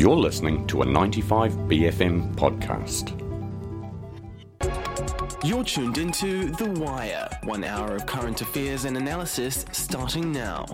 You're listening to a 95BFM podcast. You're tuned into The Wire, 1 hour of current affairs and analysis starting now.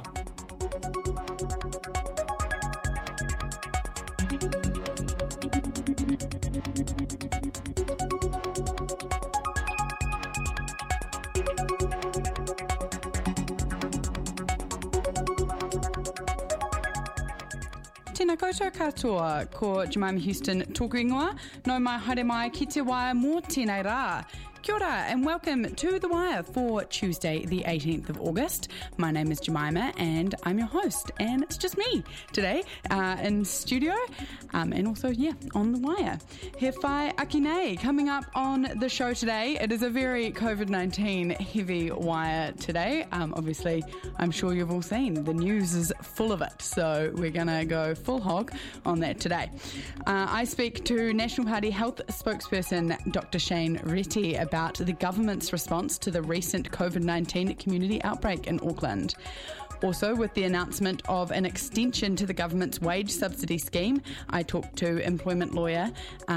Tēnā koutou katoa, ko Jemima Houston tōku ingoa, no mai haere mai ki te wire mō tēnei rā. Kia ora and welcome to The Wire for Tuesday the 18th of August. My name is Jemima and I'm your host, and it's just me today in studio and also, on The Wire. He whai aki nei. Coming up on the show today, it is a very COVID-19 heavy wire today. Obviously, I'm sure you've all seen the news is full of it, so we're going to go full hog on that today. I speak to National Party Health spokesperson Dr. Shane Reti about the government's response to the recent COVID-19 community outbreak in Auckland. Also, with the announcement of an extension to the government's wage subsidy scheme, I speak to an employment lawyer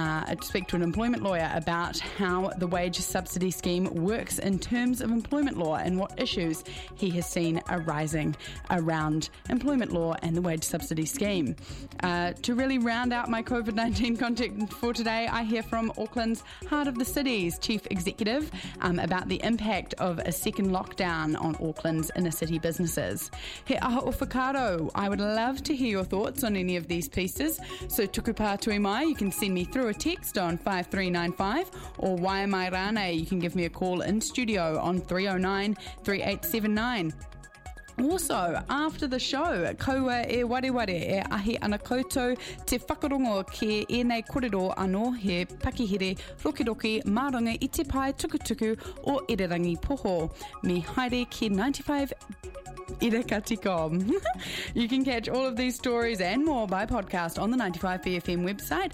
about how the wage subsidy scheme works in terms of employment law and what issues he has seen arising around employment law and the wage subsidy scheme. To really round out my COVID-19 content for today, I hear from Auckland's Heart of the City's Chief Executive about the impact of a second lockdown on Auckland's inner city businesses. He aha o whakaaro. I would love to hear your thoughts on any of these pieces. So tuku pātui mai, you can send me through a text on 5395 or Waia Mai Rānei. You can give me a call in studio on 309 3879. Also, after the show, kaua e wareware e ahi ana koutou te whakarongo ki enei korero anō he pakihere rokiroki maranga i te pai tukutuku o Irirangi Poho. Me haere ki 95 Irakati.com. You can catch all of these stories and more by podcast on the 95BFM website,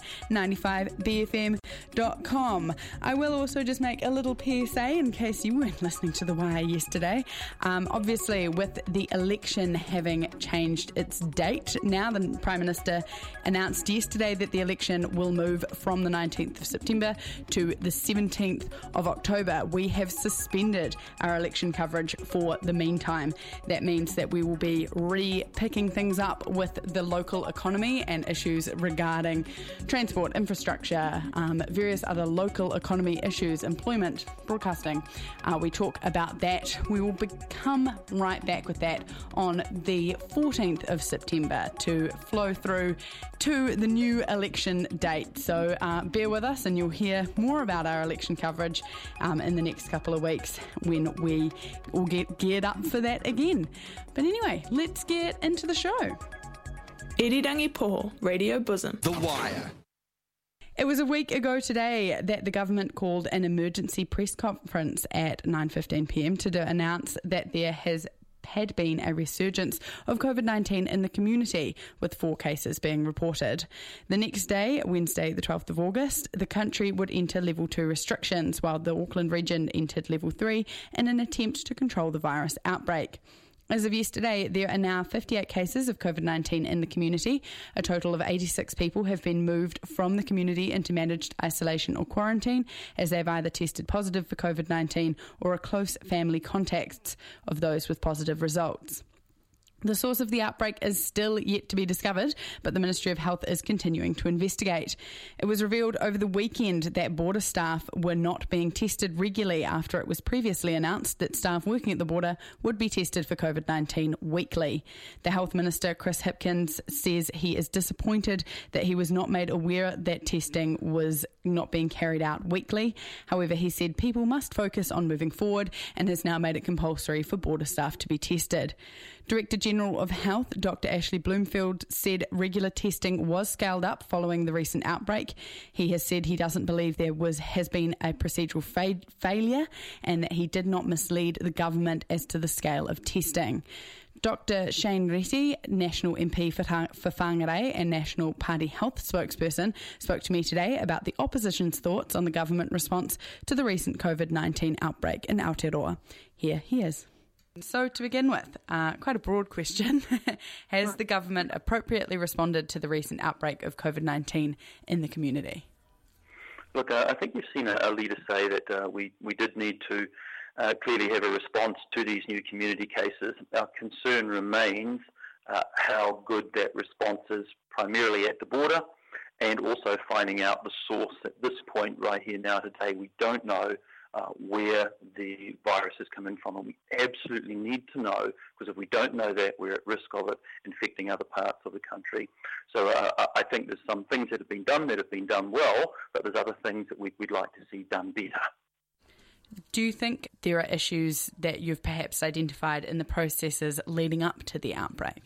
95BFM.com. I will also just make a little PSA in case you weren't listening to The Wire yesterday. Obviously, with the election having changed its date, now the Prime Minister announced yesterday that the election will move from the 19th of September to the 17th of October. We have suspended our election coverage for the meantime. That means that we will be re-picking things up with the local economy and issues regarding transport, infrastructure, various other local economy issues, employment, broadcasting. We talk about that. We will come right back with that on the 14th of September to flow through to the new election date. So bear with us and you'll hear more about our election coverage in the next couple of weeks when we all get geared up for that again. But anyway, let's get into the show. Irirangi Poho, Radio Bosom. The Wire. It was a week ago today that the government called an emergency press conference at 9:15pm to announce that there had been a resurgence of COVID-19 in the community, with 4 cases being reported. The next day, Wednesday the 12th of August, the country would enter level 2 restrictions, while the Auckland region entered level 3 in an attempt to control the virus outbreak. As of yesterday, there are now 58 cases of COVID-19 in the community. A total of 86 people have been moved from the community into managed isolation or quarantine, as they've either tested positive for COVID-19 or are close family contacts of those with positive results. The source of the outbreak is still yet to be discovered, but the Ministry of Health is continuing to investigate. It was revealed over the weekend that border staff were not being tested regularly after it was previously announced that staff working at the border would be tested for COVID-19 weekly. The Health Minister, Chris Hipkins, says he is disappointed that he was not made aware that testing was not being carried out weekly. However, he said people must focus on moving forward and has now made it compulsory for border staff to be tested. Director General of Health, Dr. Ashley Bloomfield, said regular testing was scaled up following the recent outbreak. He has said he doesn't believe there has been a procedural failure and that he did not mislead the government as to the scale of testing. Dr. Shane Reti, National MP for Whangarei and National Party Health spokesperson, spoke to me today about the opposition's thoughts on the government response to the recent COVID-19 outbreak in Aotearoa. Here he is. So to begin with, quite a broad question, has the government appropriately responded to the recent outbreak of COVID-19 in the community? Look, I think you've seen a leader say that we did need to clearly have a response to these new community cases. Our concern remains how good that response is, primarily at the border, and also finding out the source. At this point right here now today, we don't know where the virus is coming from, and we absolutely need to know, because if we don't know that, we're at risk of it infecting other parts of the country. So I think there's some things that have been done well, but there's other things that we'd like to see done better. Do you think there are issues that you've perhaps identified in the processes leading up to the outbreak?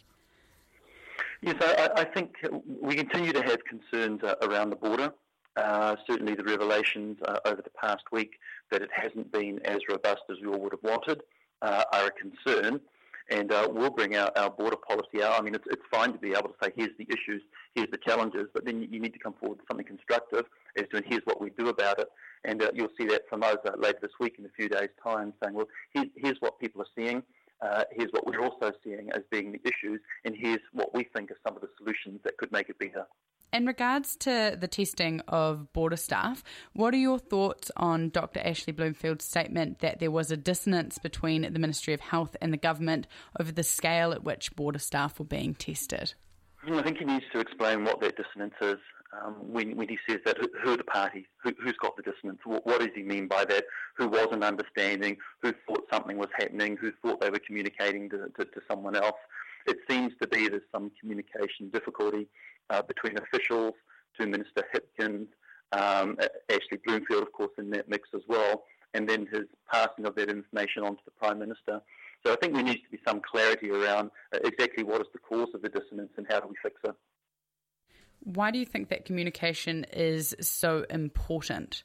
Yes, I think we continue to have concerns around the border. Certainly the revelations over the past week that it hasn't been as robust as we all would have wanted are a concern, and we'll bring our border policy out. I mean, it's fine to be able to say, here's the issues, here's the challenges, but then you need to come forward with something constructive as to, here's what we do about it. And you'll see that from us later this week in a few days' time, saying, well, here's what people are seeing, here's what we're also seeing as being the issues, and here's what we think are some of the solutions that could make it better. In regards to the testing of border staff, what are your thoughts on Dr. Ashley Bloomfield's statement that there was a dissonance between the Ministry of Health and the government over the scale at which border staff were being tested? I think he needs to explain what that dissonance is. When he says that, who are the parties? Who's got the dissonance? What does he mean by that? Who wasn't understanding? Who thought something was happening? Who thought they were communicating to someone else? It seems to be there's some communication difficulty between officials, to Minister Hipkins, Ashley Bloomfield, of course, in that mix as well, and then his passing of that information on to the Prime Minister. So I think there needs to be some clarity around exactly what is the cause of the dissonance and how do we fix it. Why do you think that communication is so important?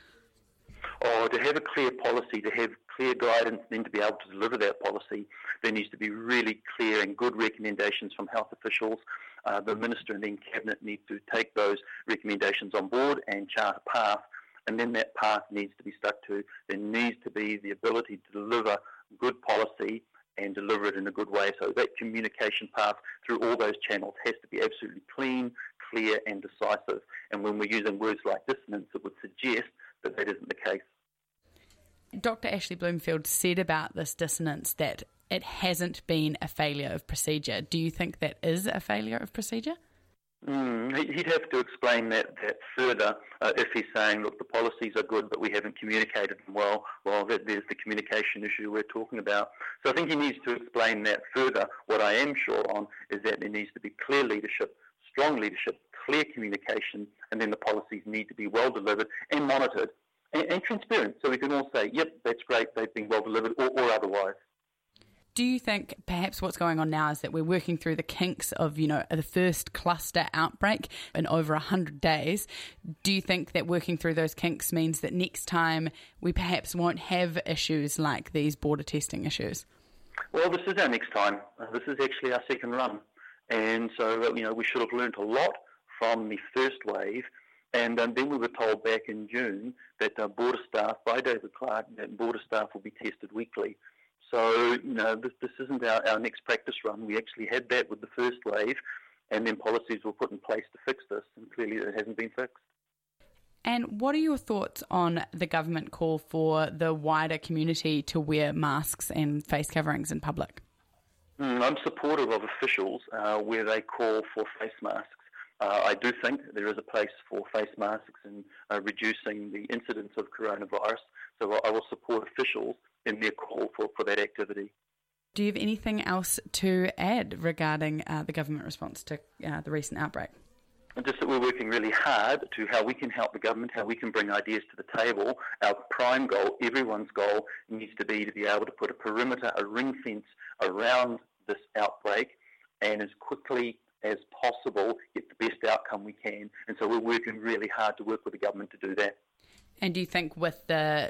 To have a clear policy, to have clear guidance, and then to be able to deliver that policy, there needs to be really clear and good recommendations from health officials. The Minister and then Cabinet need to take those recommendations on board and chart a path, and then that path needs to be stuck to. There needs to be the ability to deliver good policy and deliver it in a good way. So that communication path through all those channels has to be absolutely clean, clear and decisive. And when we're using words like dissonance, it would suggest that that isn't the case. Dr. Ashley Bloomfield said about this dissonance that it hasn't been a failure of procedure. Do you think that is a failure of procedure? He'd have to explain that further if he's saying, look, the policies are good, but we haven't communicated them well. Well, there's the communication issue we're talking about. So I think he needs to explain that further. What I am sure on is that there needs to be clear leadership, strong leadership, clear communication, and then the policies need to be well delivered and monitored and transparent, so we can all say, yep, that's great, they've been well delivered, or otherwise. Do you think perhaps what's going on now is that we're working through the kinks of, the first cluster outbreak in over 100 days? Do you think that working through those kinks means that next time we perhaps won't have issues like these border testing issues? Well, this is our next time. This is actually our second run. And so, we should have learned a lot from the first wave. And then we were told back in June that border staff, by David Clark, that border staff will be tested weekly. So, this isn't our next practice run. We actually had that with the first wave, and then policies were put in place to fix this, and clearly it hasn't been fixed. And what are your thoughts on the government call for the wider community to wear masks and face coverings in public? I'm supportive of officials where they call for face masks. I do think there is a place for face masks in reducing the incidence of coronavirus, so I will support officials in their call for that activity. Do you have anything else to add regarding the government response to the recent outbreak? Just that we're working really hard to how we can help the government, how we can bring ideas to the table. Our prime goal, everyone's goal, needs to be able to put a perimeter, a ring fence around this outbreak, and as quickly as possible get the best outcome we can. And so we're working really hard to work with the government to do that. And do you think with the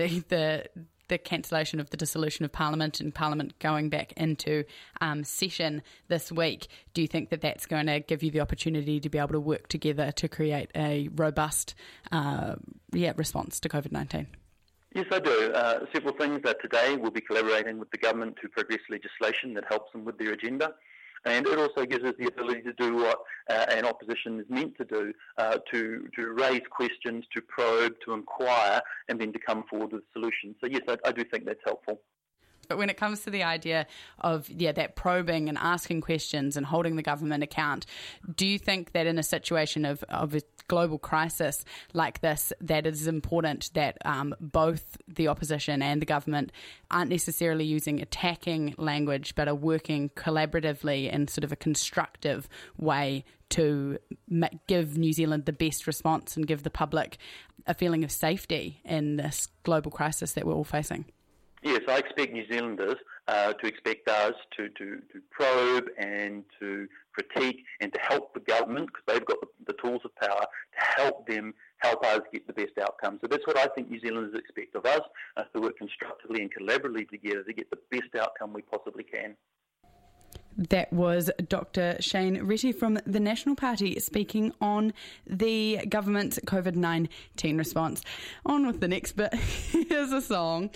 cancellation of the dissolution of Parliament and Parliament going back into session this week, do you think that that's going to give you the opportunity to be able to work together to create a robust response to COVID-19? Yes, I do. Several things. Today we'll be collaborating with the government to progress legislation that helps them with their agenda. And it also gives us the ability to do what an opposition is meant to do, to raise questions, to probe, to inquire, and then to come forward with solutions. So yes, I do think that's helpful. But when it comes to the idea of, that probing and asking questions and holding the government account, do you think that in a situation of a global crisis like this, that it is important that both the opposition and the government aren't necessarily using attacking language, but are working collaboratively in sort of a constructive way to give New Zealand the best response and give the public a feeling of safety in this global crisis that we're all facing? Yes, I expect New Zealanders to expect us to probe and to critique and to help the government, because they've got the tools of power, to help us get the best outcome. So that's what I think New Zealanders expect of us, to work constructively and collaboratively together to get the best outcome we possibly can. That was Dr. Shane Reti from the National Party speaking on the government's COVID-19 response. On with the next bit. Here's a song.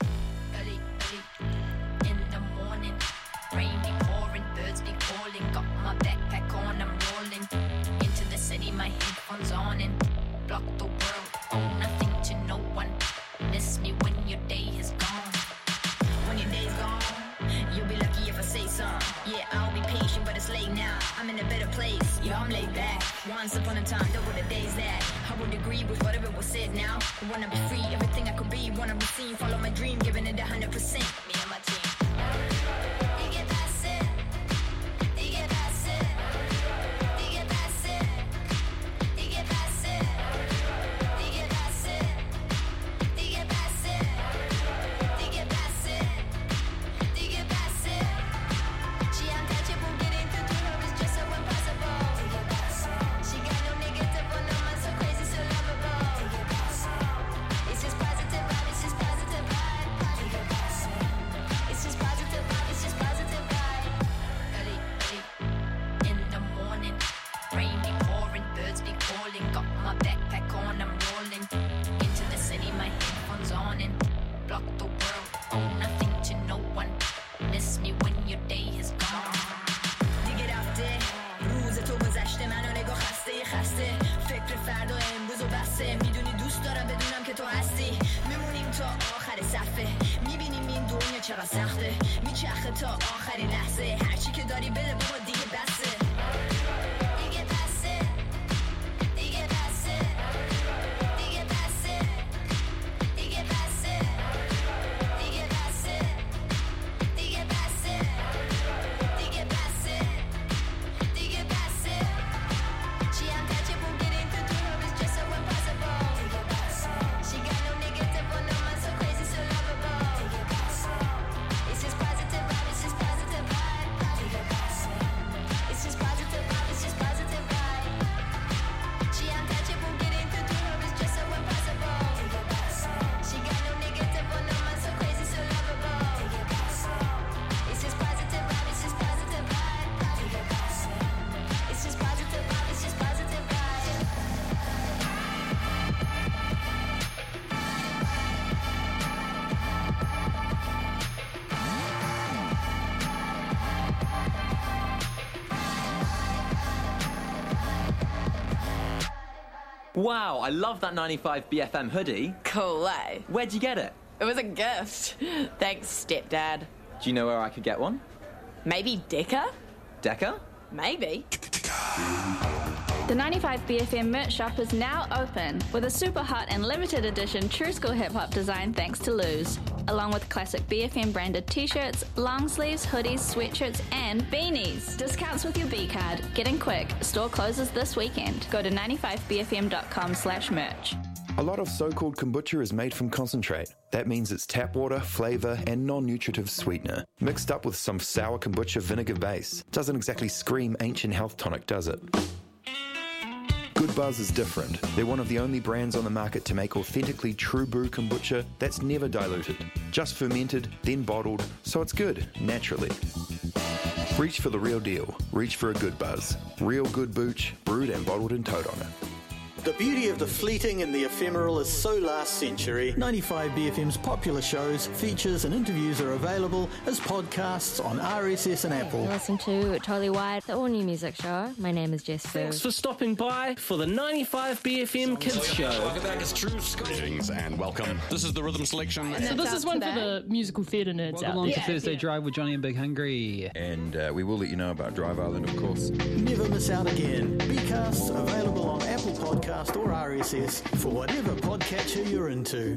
In the morning, rain be pouring, birds be calling. Got my backpack on, I'm rolling into the city, my headphones on and block the world. Owe nothing to no one. Miss me when your day is gone. When your day's gone, you'll be lucky if I say something. Yeah, I'll be patient, but it's late now. I'm in a better place. Yeah, I'm laid back. Once upon a time, double the days that I would agree with whatever was said now. I wanna be free, everything I could be. Wanna be seen, follow my dream, giving it 100%. Me and my team. چقدر سخته میچرخه تا آخرین لحظه هرچی که داری بده بابا دیگه بسه دیگه بسه دیگه بسه دیگه بسه دیگه بسه دیگه بسه دیگه بسه دیگه بسه دیگه بسه She untouchable, getting through to her is just so impossible. She got no negative on no man, so crazy, so lovable. It's just positive vibe, it's just positive vibe. It's just positive vibe, it's just positive vibe. She untouchable, getting through to her is just so impossible. She got no negative on no man, so crazy, so lovable. It's just positive vibe, it's just positive vibe. It's just positive vibe, it's just positive vibe. Wow, I love that 95 BFM hoodie. Cool way. Where'd you get it? It was a gift. Thanks, stepdad. Do you know where I could get one? Maybe Decca? Decca? Maybe. The 95 BFM merch shop is now open with a super hot and limited edition True School Hip Hop design thanks to Luz, along with classic BFM branded t-shirts, long sleeves, hoodies, sweatshirts and beanies. Discounts with your B card. Get in quick. Store closes this weekend. Go to 95bfm.com/merch. A lot of so-called kombucha is made from concentrate. That means it's tap water, flavour and non-nutritive sweetener, mixed up with some sour kombucha vinegar base. Doesn't exactly scream ancient health tonic, does it? Good Buzz is different. They're one of the only brands on the market to make authentically true brew kombucha that's never diluted. Just fermented, then bottled, so it's good, naturally. Reach for the real deal. Reach for a Good Buzz. Real good booch, brewed and bottled in Tauranga. The beauty of the fleeting and the ephemeral is so last century. 95BFM's popular shows, features and interviews are available as podcasts on RSS and Apple. Listen to Totally Wired, the all-new music show. My name is Jess Fu. Thanks for stopping by for the 95BFM Kids Show. Welcome back, it's Truce. Greetings and welcome. This is the Rhythm Selection. So this is one for the musical theatre nerds Welcome out along there. to Thursday Drive with Johnny and Big Hungry. And we will let you know about Drive Island, of course. Never miss out again. Bcasts available on Apple Podcast or RSS for whatever podcatcher you're into.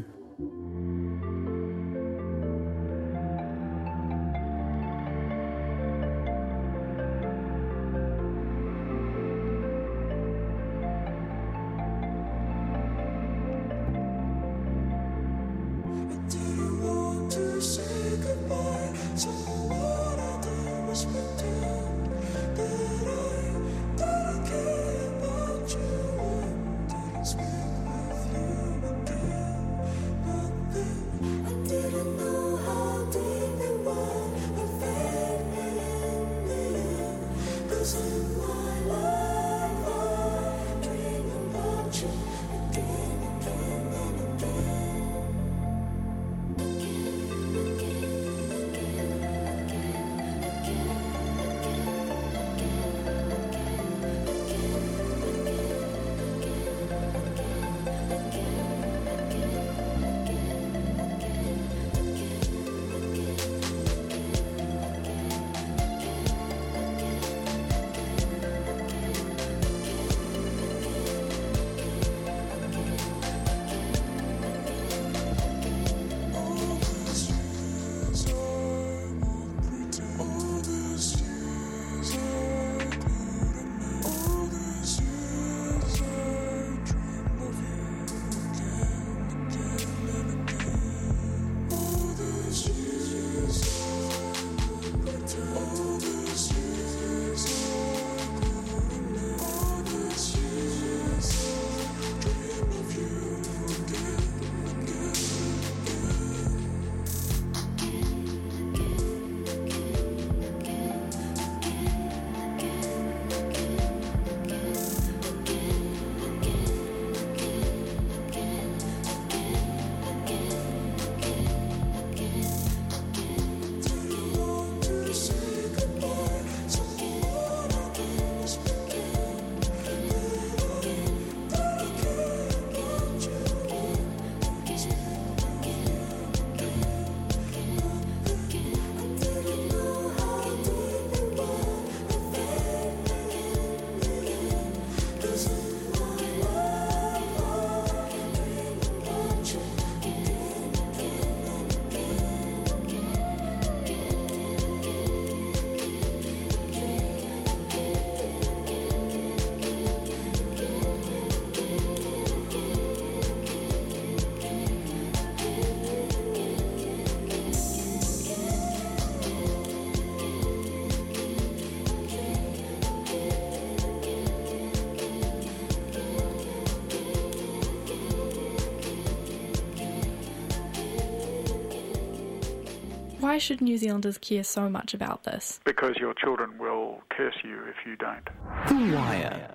Why should New Zealanders care so much about this? Because your children will curse you if you don't. The Wire.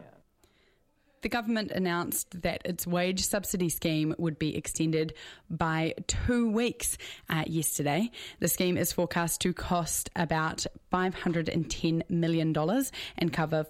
The government announced that its wage subsidy scheme would be extended by 2 weeks yesterday. The scheme is forecast to cost about $510 million and cover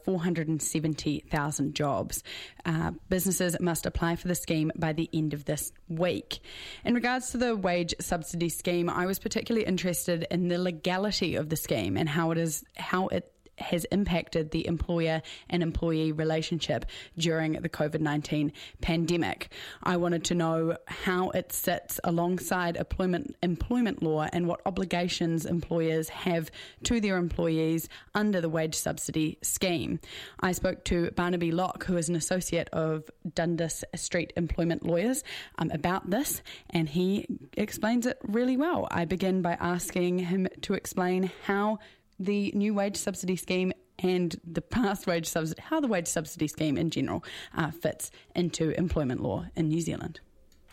470,000 jobs. Businesses must apply for the scheme by the end of this week. In regards to the wage subsidy scheme, I was particularly interested in the legality of the scheme and how it has impacted the employer and employee relationship during the COVID-19 pandemic. I wanted to know how it sits alongside employment law and what obligations employers have to their employees under the wage subsidy scheme. I spoke to Barnaby Locke, who is an associate of Dundas Street Employment Lawyers, about this, and he explains it really well. I begin by asking him to explain how the new wage subsidy scheme and the past wage subsidy, how the wage subsidy scheme in general fits into employment law in New Zealand.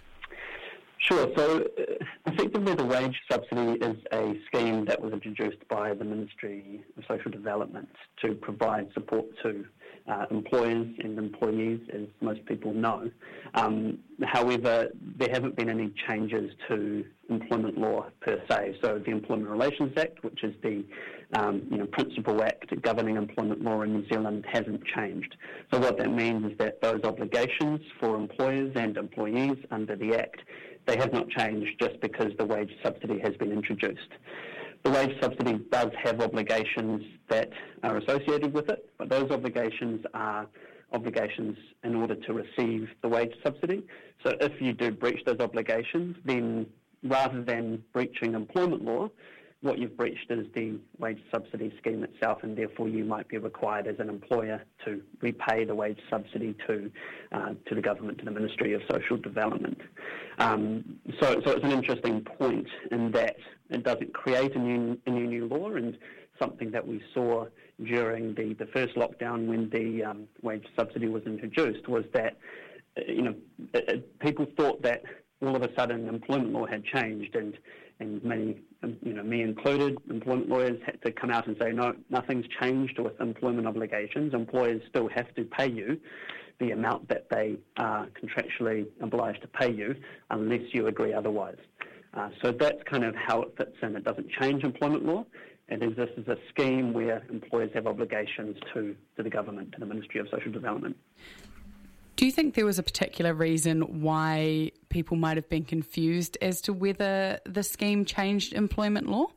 Sure. So effectively the wage subsidy is a scheme that was introduced by the Ministry of Social Development to provide support to employers and employees, as most people know. However, there haven't been any changes to employment law per se. So the Employment Relations Act, which is the principal act governing employment law in New Zealand, hasn't changed. So what that means is that those obligations for employers and employees under the Act, they have not changed just because the wage subsidy has been introduced. The wage subsidy does have obligations that are associated with it, but those obligations are obligations in order to receive the wage subsidy. So if you do breach those obligations, then rather than breaching employment law, what you've breached is the wage subsidy scheme itself, and therefore you might be required as an employer to repay the wage subsidy to the government, to the Ministry of Social Development. So it's an interesting point in that it doesn't create a new law, and something that we saw during the first lockdown when the wage subsidy was introduced was that people thought that all of a sudden employment law had changed, and many, me included, employment lawyers had to come out and say, no, nothing's changed with employment obligations. Employers still have to pay you the amount that they are contractually obliged to pay you unless you agree otherwise. So that's kind of how it fits in. It doesn't change employment law. This is a scheme where employers have obligations to the government, to the Ministry of Social Development. Do you think there was a particular reason why people might have been confused as to whether the scheme changed employment law?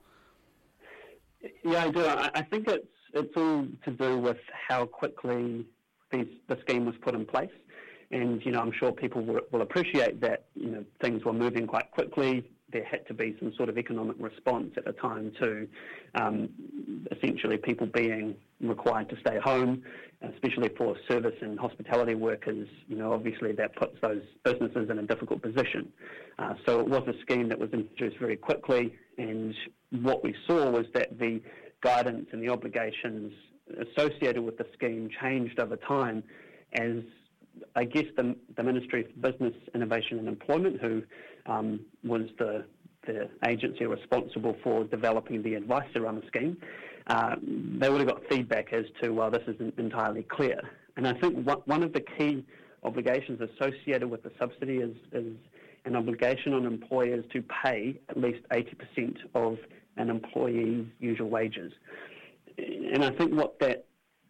Yeah, I do. I think it's all to do with how quickly the scheme was put in place. And, I'm sure people will appreciate that, things were moving quite quickly. There had to be some sort of economic response at the time to essentially people being required to stay home, especially for service and hospitality workers. Obviously that puts those businesses in a difficult position. So it was a scheme that was introduced very quickly, and what we saw was that the guidance and the obligations associated with the scheme changed over time as, I guess, the Ministry for Business, Innovation and Employment, who was the agency responsible for developing the advice around the scheme, they would have got feedback as to, well, this isn't entirely clear. And I think one of the key obligations associated with the subsidy is an obligation on employers to pay at least 80% of an employee's usual wages. And I think what that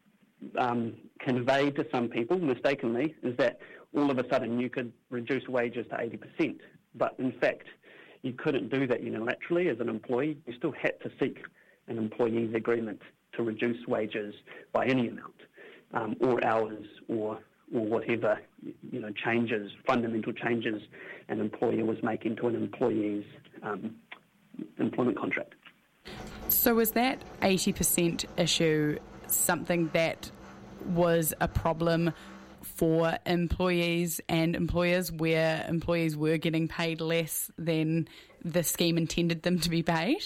conveyed to some people mistakenly is that all of a sudden you could reduce wages to 80%. But in fact, you couldn't do that unilaterally as an employee. You still had to seek an employee's agreement to reduce wages by any amount, or hours, or whatever changes, fundamental changes an employer was making to an employee's employment contract. So was that 80% issue something that was a problem for employees and employers, where employees were getting paid less than the scheme intended them to be paid?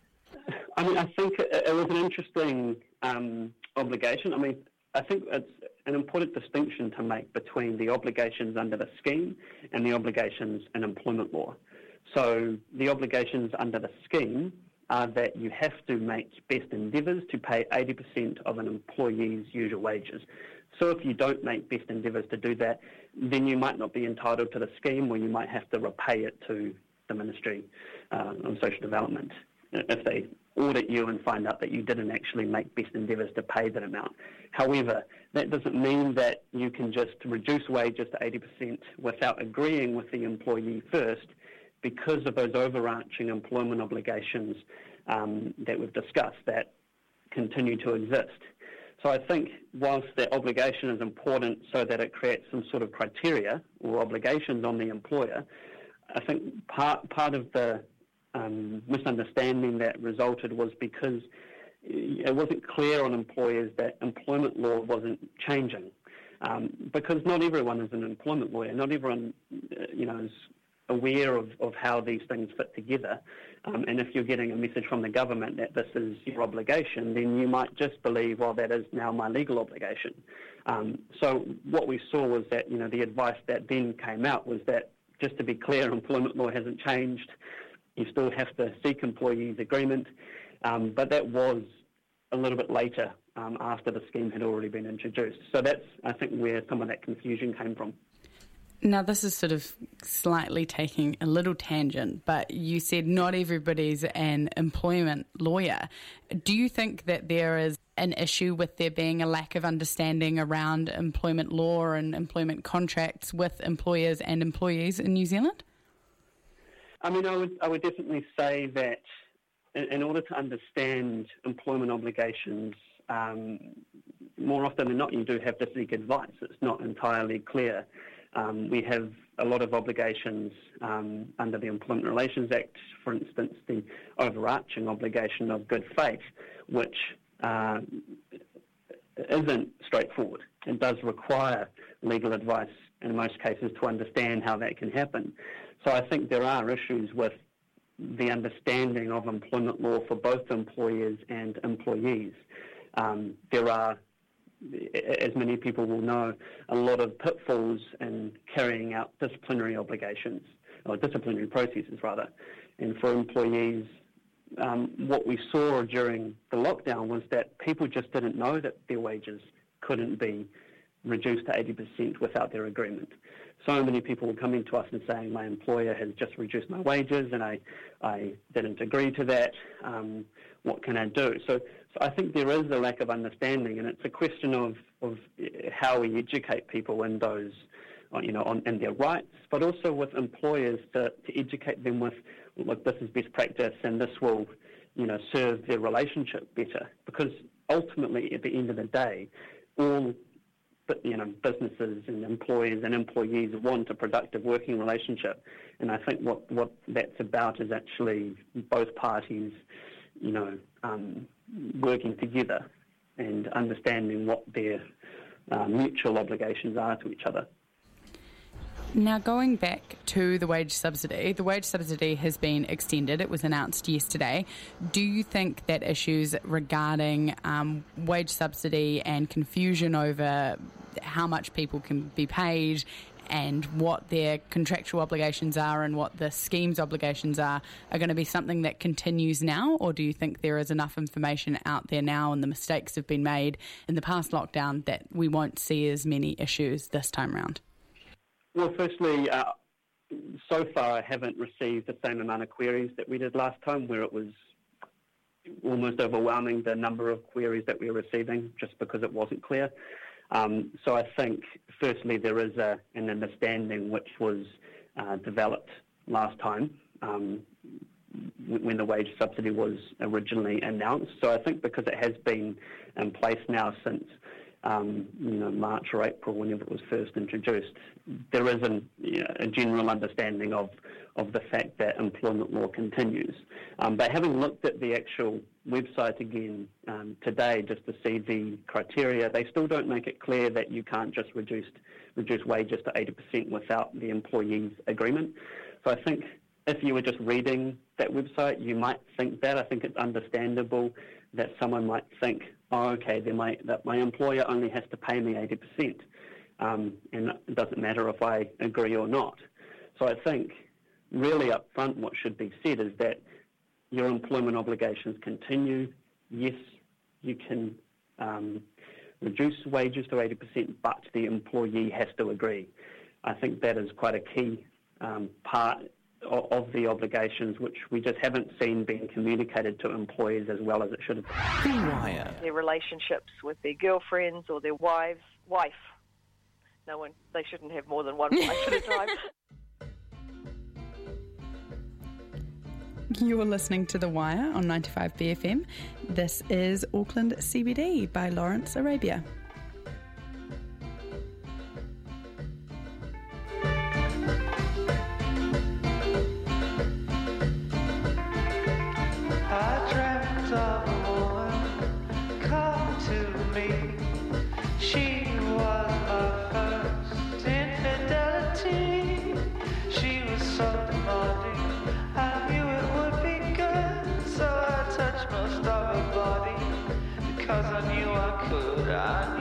I think it was an interesting obligation. I think it's an important distinction to make between the obligations under the scheme and the obligations in employment law. So the obligations under the scheme are that you have to make best endeavours to pay 80% of an employee's usual wages. So if you don't make best endeavours to do that, then you might not be entitled to the scheme, or you might have to repay it to the Ministry of Social Development if they audit you and find out that you didn't actually make best endeavours to pay that amount. However, that doesn't mean that you can just reduce wages to 80% without agreeing with the employee first, because of those overarching employment obligations that we've discussed that continue to exist. So I think whilst that obligation is important so that it creates some sort of criteria or obligations on the employer, I think part of the misunderstanding that resulted was because it wasn't clear on employers that employment law wasn't changing. Because not everyone is an employment lawyer. Not everyone is aware of how these things fit together. And if you're getting a message from the government that this is your obligation, then you might just believe, well, that is now my legal obligation. So what we saw was that, the advice that then came out was that, just to be clear, employment law hasn't changed. You still have to seek employees' agreement. But that was a little bit later after the scheme had already been introduced. So that's, I think, where some of that confusion came from. Now, this is sort of slightly taking a little tangent, but you said not everybody's an employment lawyer. Do you think that there is an issue with there being a lack of understanding around employment law and employment contracts with employers and employees in New Zealand? I mean, I would definitely say that in order to understand employment obligations, more often than not, you do have to seek advice. It's not entirely clear. We have a lot of obligations under the Employment Relations Act, for instance, the overarching obligation of good faith, which isn't straightforward. It does require legal advice in most cases to understand how that can happen. So I think there are issues with the understanding of employment law for both employers and employees. There are, as many people will know, a lot of pitfalls in carrying out disciplinary obligations, or disciplinary processes rather. And for employees, what we saw during the lockdown was that people just didn't know that their wages couldn't be reduced to 80% without their agreement. So many people were coming to us and saying, my employer has just reduced my wages and I didn't agree to that. What can I do? So I think there is a lack of understanding, and it's a question of how we educate people in those, in their rights, but also with employers to educate them with, look, this is best practice and this will, serve their relationship better. Because ultimately, at the end of the day, all businesses and employers and employees want a productive working relationship. And I think what that's about is actually both parties, working together and understanding what their mutual obligations are to each other. Now, going back to the wage subsidy has been extended. It was announced yesterday. Do you think that issues regarding wage subsidy and confusion over how much people can be paid and what their contractual obligations are and what the scheme's obligations are going to be something that continues now? Or do you think there is enough information out there now and the mistakes have been made in the past lockdown that we won't see as many issues this time round? Well, firstly, so far I haven't received the same amount of queries that we did last time, where it was almost overwhelming, the number of queries that we were receiving, just because it wasn't clear. So I think, firstly, there is an understanding which was developed last time when the wage subsidy was originally announced. So I think because it has been in place now since March or April, whenever it was first introduced, there is a general understanding of the fact that employment law continues. But having looked at the actual website again today just to see the criteria, they still don't make it clear that you can't just reduce wages to 80% without the employee's agreement. So I think if you were just reading that website, you might think that. I think it's understandable that someone might think, oh, okay, that my employer only has to pay me 80%, and it doesn't matter if I agree or not. So I think really up front what should be said is that your employment obligations continue. Yes, you can reduce wages to 80%, but the employee has to agree. I think that is quite a key part of the obligations, which we just haven't seen being communicated to employers as well as it should have been. Their relationships with their girlfriends or their wife. They shouldn't have more than one wife at a time. You're listening to The Wire on 95 BFM. This is Auckland CBD by Lawrence Arabia. I dreamt of a woman come to me. She was my first infidelity. She was so demanding, I knew it would be good. So I touched most of her body, because I knew I could. I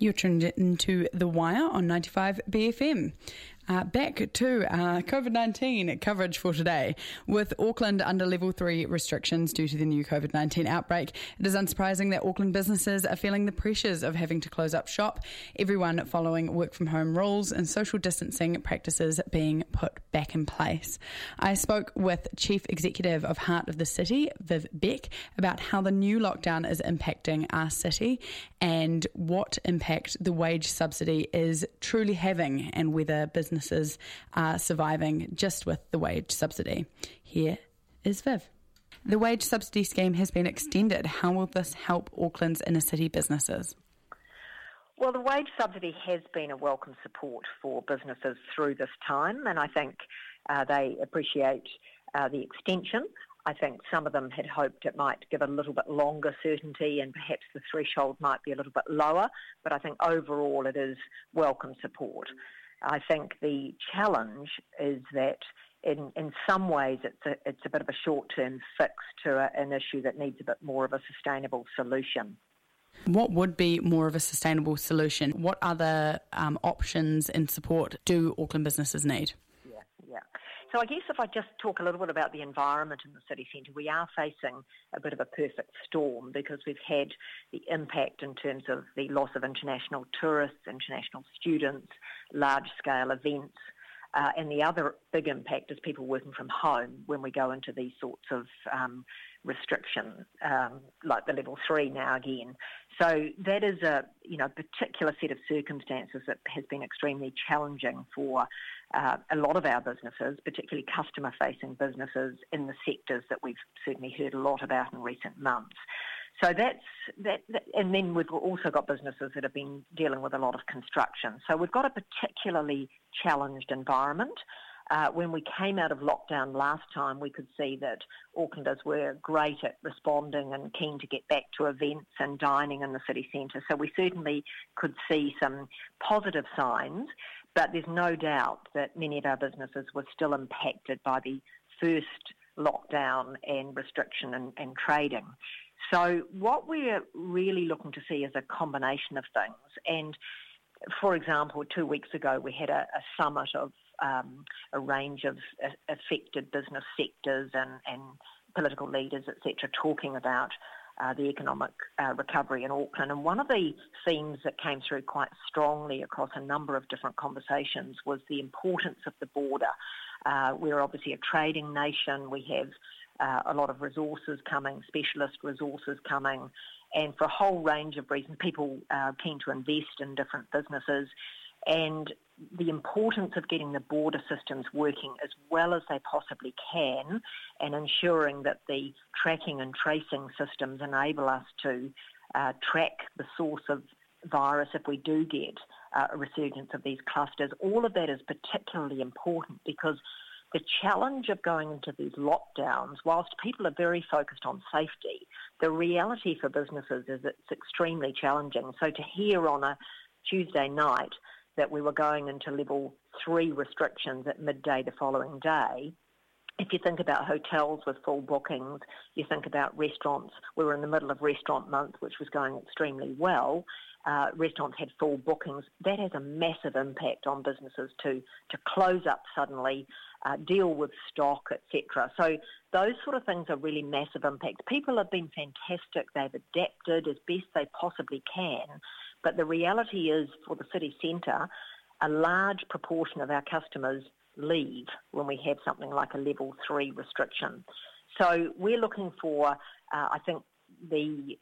You're tuned into The Wire on 95 BFM. Back to COVID-19 coverage for today. With Auckland under level 3 restrictions due to the new COVID-19 outbreak, it is unsurprising that Auckland businesses are feeling the pressures of having to close up shop, everyone following work from home rules and social distancing practices being put back in place. I spoke with Chief Executive of Heart of the City, Viv Beck, about how the new lockdown is impacting our city and what impact the wage subsidy is truly having and whether businesses are surviving just with the wage subsidy. Here is Viv. The wage subsidy scheme has been extended. How will this help Auckland's inner city businesses? Well, the wage subsidy has been a welcome support for businesses through this time, and I think they appreciate the extension. I think some of them had hoped it might give a little bit longer certainty and perhaps the threshold might be a little bit lower, but I think overall it is welcome support. I think the challenge is that in some ways it's a bit of a short-term fix to an issue that needs a bit more of a sustainable solution. What would be more of a sustainable solution? What other options and support do Auckland businesses need? Yeah. So I guess if I just talk a little bit about the environment in the city centre, we are facing a bit of a perfect storm because we've had the impact in terms of the loss of international tourists, international students, large-scale events, and the other big impact is people working from home when we go into these sorts of restriction, like the level 3 now again. So that is a particular set of circumstances that has been extremely challenging for a lot of our businesses, particularly customer-facing businesses in the sectors that we've certainly heard a lot about in recent months. So that's and then we've also got businesses that have been dealing with a lot of construction. So we've got a particularly challenged environment. When we came out of lockdown last time, we could see that Aucklanders were great at responding and keen to get back to events and dining in the city centre. So we certainly could see some positive signs, but there's no doubt that many of our businesses were still impacted by the first lockdown and restriction and trading. So what we're really looking to see is a combination of things. And, for example, 2 weeks ago we had a summit of a range of affected business sectors and political leaders, etc., talking about the economic recovery in Auckland. And one of the themes that came through quite strongly across a number of different conversations was the importance of the border. We're obviously a trading nation. We have a lot of resources coming, specialist resources coming, and for a whole range of reasons, people are keen to invest in different businesses. And the importance of getting the border systems working as well as they possibly can and ensuring that the tracking and tracing systems enable us to track the source of virus if we do get a resurgence of these clusters. All of that is particularly important because the challenge of going into these lockdowns, whilst people are very focused on safety, the reality for businesses is it's extremely challenging. So to hear on a Tuesday night that we were going into level 3 restrictions at midday the following day, if you think about hotels with full bookings, you think about restaurants. We were in the middle of restaurant month, which was going extremely well. Restaurants had full bookings. That has a massive impact on businesses to close up suddenly, deal with stock, etc. So those sort of things are really massive impacts. People have been fantastic. They've adapted as best they possibly can. But the reality is, for the city centre, a large proportion of our customers leave when we have something like a level 3 restriction. So we're looking for, I think, the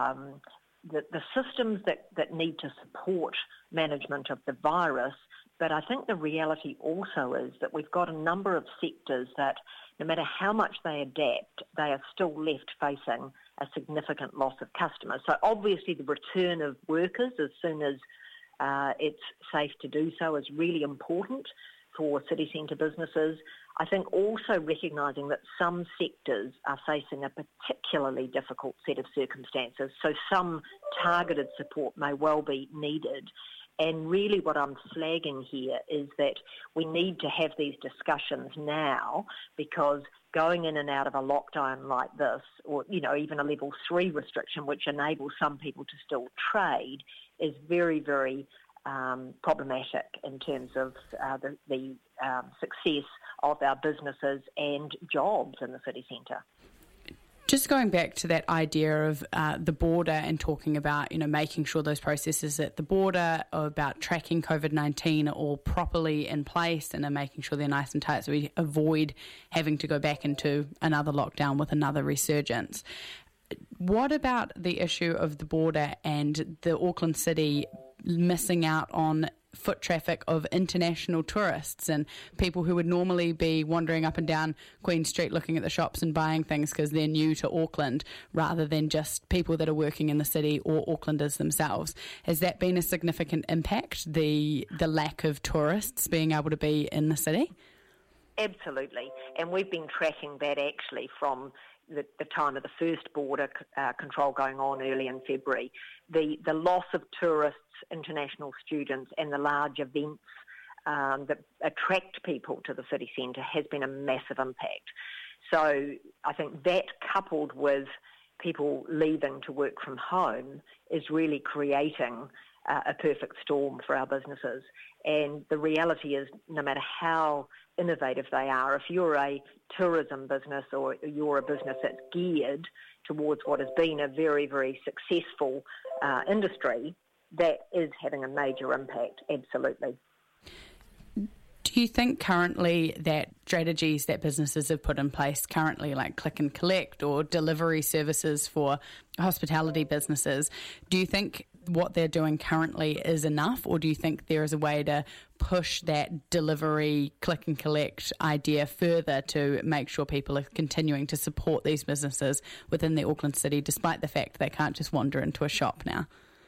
systems that need to support management of the virus. But I think the reality also is that we've got a number of sectors that, no matter how much they adapt, they are still left facing a significant loss of customers. So obviously the return of workers as soon as it's safe to do so is really important for city centre businesses. I think also recognising that some sectors are facing a particularly difficult set of circumstances, so some targeted support may well be needed. And really what I'm flagging here is that we need to have these discussions now, because going in and out of a lockdown like this, or, even a level 3 restriction, which enables some people to still trade, is very, very problematic in terms of the success of our businesses and jobs in the city centre. Just going back to that idea of the border and talking about, making sure those processes at the border about tracking COVID-19 are all properly in place and are making sure they're nice and tight so we avoid having to go back into another lockdown with another resurgence. What about the issue of the border and the Auckland City missing out on foot traffic of international tourists and people who would normally be wandering up and down Queen Street looking at the shops and buying things because they're new to Auckland, rather than just people that are working in the city or Aucklanders themselves? Has that been a significant impact, the lack of tourists being able to be in the city? Absolutely, and we've been tracking that actually from the time of the first border control going on early in February. The loss of tourists, international students, and the large events that attract people to the city centre has been a massive impact. So I think that, coupled with people leaving to work from home, is really creating a perfect storm for our businesses. And the reality is, no matter how innovative they are, if you're a tourism business or you're a business that's geared towards what has been a very, very successful industry, that is having a major impact, absolutely. Do you think currently that strategies that businesses have put in place currently, like click and collect or delivery services for hospitality businesses, do you think what they're doing currently is enough, or do you think there is a way to push that delivery click and collect idea further to make sure people are continuing to support these businesses within the Auckland City, despite the fact they can't just wander into a shop now?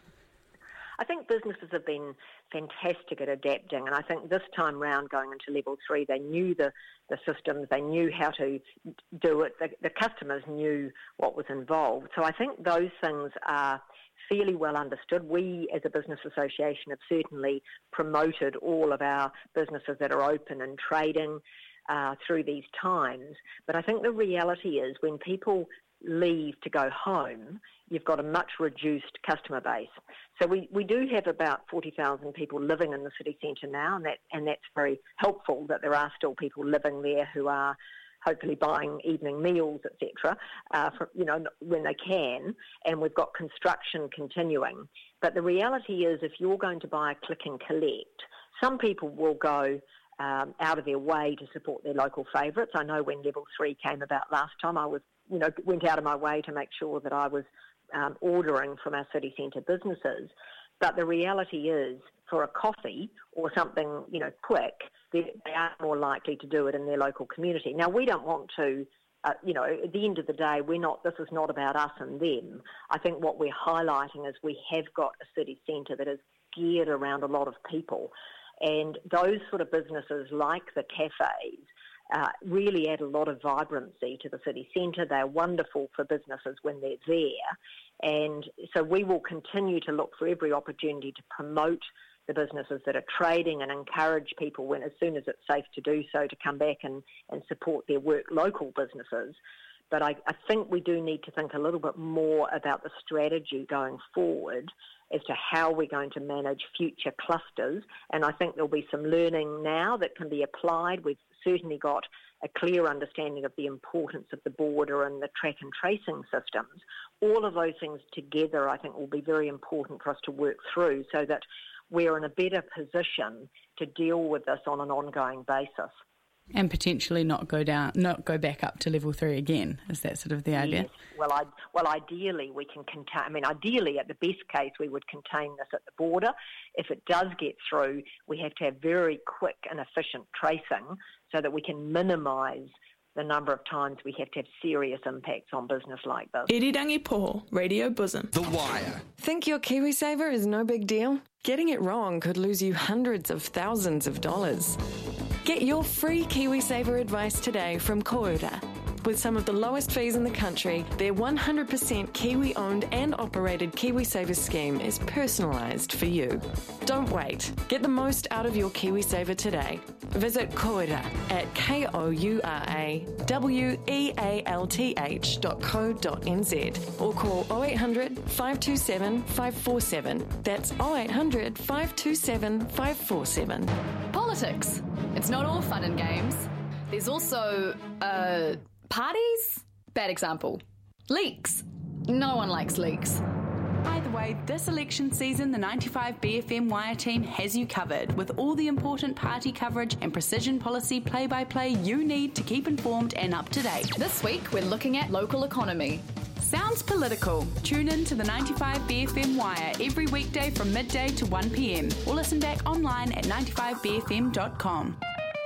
I think businesses have been fantastic at adapting, and I think this time round going into level 3, they knew the systems, they knew how to do it, the customers knew what was involved. So I think those things are fairly well understood. We, as a business association, have certainly promoted all of our businesses that are open and trading through these times. But I think the reality is, when people leave to go home, you've got a much reduced customer base. So we do have about 40,000 people living in the city centre now, and that's very helpful that there are still people living there who are hopefully buying evening meals, etc., when they can, and we've got construction continuing. But the reality is, if you're going to buy a click and collect, some people will go out of their way to support their local favourites. I know when level 3 came about last time, I went out of my way to make sure that I was ordering from our city centre businesses. But the reality is, for a coffee or something, quick, they are more likely to do it in their local community. Now, we don't want to, at the end of the day, this is not about us and them. I think what we're highlighting is we have got a city centre that is geared around a lot of people. And those sort of businesses, like the cafes, really add a lot of vibrancy to the city centre. They're wonderful for businesses when they're there. And so we will continue to look for every opportunity to promote the businesses that are trading and encourage people, as soon as it's safe to do so, to come back and support their local businesses. But I think we do need to think a little bit more about the strategy going forward as to how we're going to manage future clusters. And I think there'll be some learning now that can be applied. We've certainly got a clear understanding of the importance of the border and the track and tracing systems. All of those things together, I think, will be very important for us to work through so that we're in a better position to deal with this on an ongoing basis. And potentially not go back up to level 3 again. Is that sort of the idea? Yes. Well, ideally we can contain. Ideally, at the best case, we would contain this at the border. If it does get through, we have to have very quick and efficient tracing so that we can minimise the number of times we have to have serious impacts on business like this. Irirangi Poho, Radio Bosom. The Wire. Think your KiwiSaver is no big deal? Getting it wrong could lose you hundreds of thousands of dollars. Get your free KiwiSaver advice today from Koura. With some of the lowest fees in the country, their 100% Kiwi-owned and operated KiwiSaver scheme is personalised for you. Don't wait. Get the most out of your KiwiSaver today. Visit Koura at KOURAWEALTH.co.nz or call 0800 527 547. That's 0800 527 547. Politics. It's not all fun and games. There's also, parties? Bad example. Leaks. No one likes leaks. Either way, this election season, the 95 BFM Wire team has you covered with all the important party coverage and precision policy play-by-play you need to keep informed and up to date. This week, we're looking at local economy. Sounds political. Tune in to the 95 BFM Wire every weekday from midday to 1 p.m. or listen back online at 95bfm.com.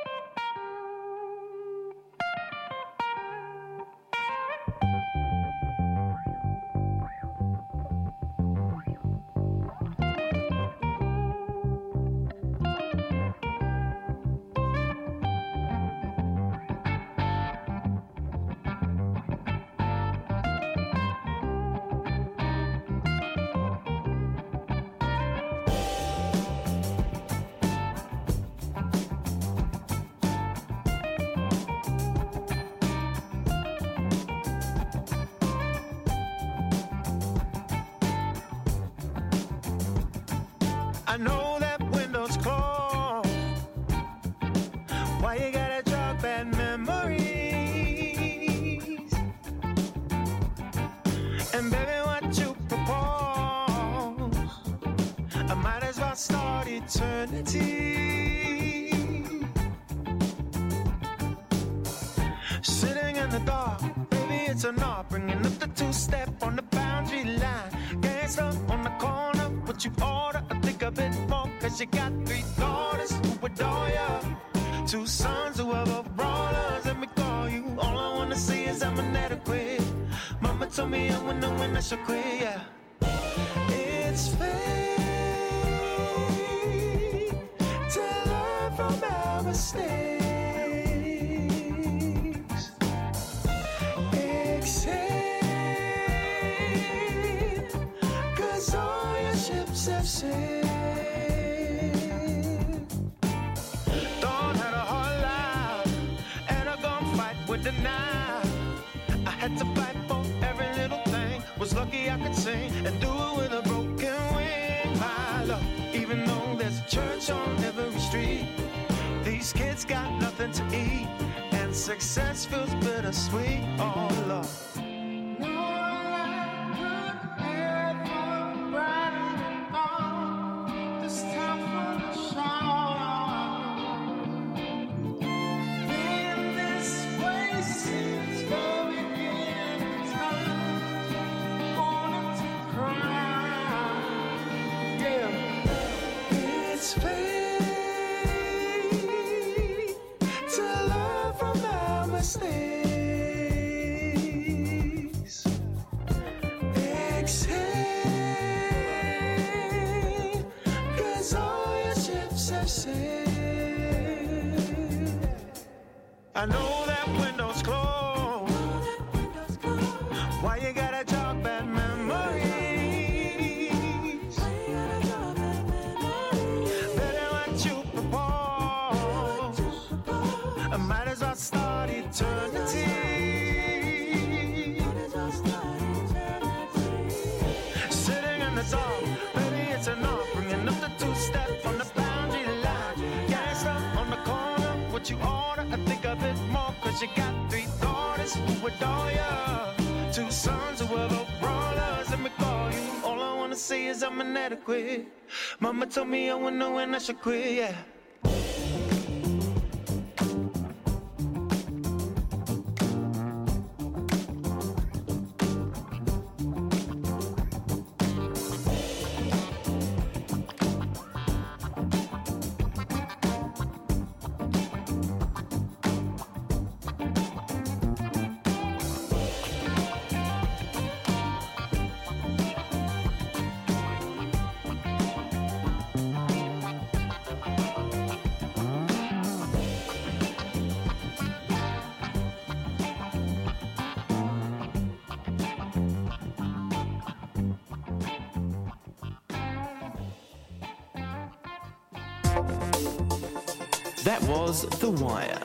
I know that window's closed. Why you gotta drop bad memories? And baby, what you propose, I might as well start eternity. Sitting in the dark, baby, it's a knock, bringing up the two-step on the boundary line. Gangsta on the corner, what you order, I think a bit more, cause you got 3 daughters who adore ya, 2 sons who are both brawlers. Let me call you, all I wanna see is I'm inadequate. Mama told me I wouldn't when I should quit, yeah. It's fate to learn from our mistakes. Exhale, cause all your ships have sailed. Dawn had a hard life and a gunfight with the knife. I had to fight for every little thing. Was lucky I could sing and do it with a broken wing. My love, even though there's a church on every street, these kids got nothing to eat, and success feels bittersweet. Oh, love. It's fate to learn from our mistakes. Exhale, cause all your ships have sailed. I know that window's closed. Why you gotta talk bad memories? I might as well start eternity. Sitting in the dark, baby, it's a knock, bringing up the two-step on the boundary line. Gas up on the corner, what you order, I think a bit more, cause you got 3 daughters who adore ya, 2 sons who are both brawlers. Let me call you, all I wanna say is I'm inadequate. Mama told me I wouldn't know when I should quit, yeah. That was The Wire.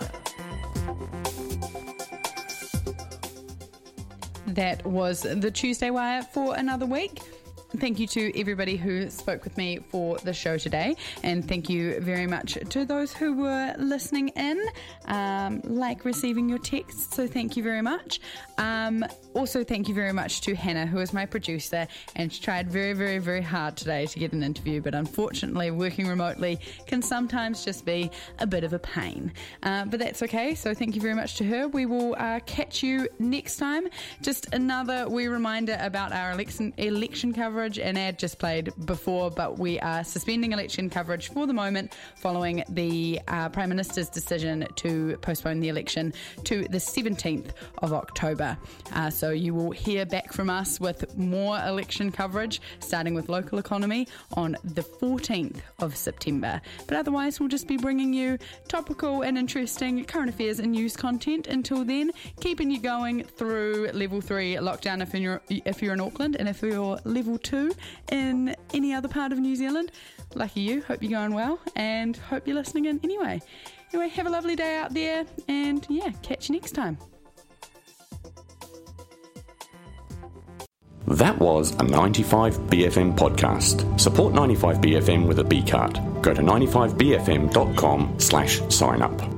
That was the Tuesday Wire for another week. Thank you to everybody who spoke with me for the show today, and thank you very much to those who were listening in, like receiving your texts, so thank you very much. Also, thank you very much to Hannah, who is my producer, and she tried very, very, very hard today to get an interview, but unfortunately working remotely can sometimes just be a bit of a pain. But that's okay, so thank you very much to her. We will catch you next time. Just another wee reminder about our election coverage. An ad just played before, but we are suspending election coverage for the moment following the Prime Minister's decision to postpone the election to the 17th of October. So you will hear back from us with more election coverage, starting with local economy on the 14th of September. But otherwise, we'll just be bringing you topical and interesting current affairs and news content until then, keeping you going through level 3 lockdown if you're in Auckland, and if you're level 2 in any other part of New Zealand. Lucky you, hope you're going well, and hope you're listening in anyway. Anyway, have a lovely day out there, and yeah, catch you next time. That was a 95BFM podcast. Support 95BFM with a B card. Go to 95BFM.com/sign up.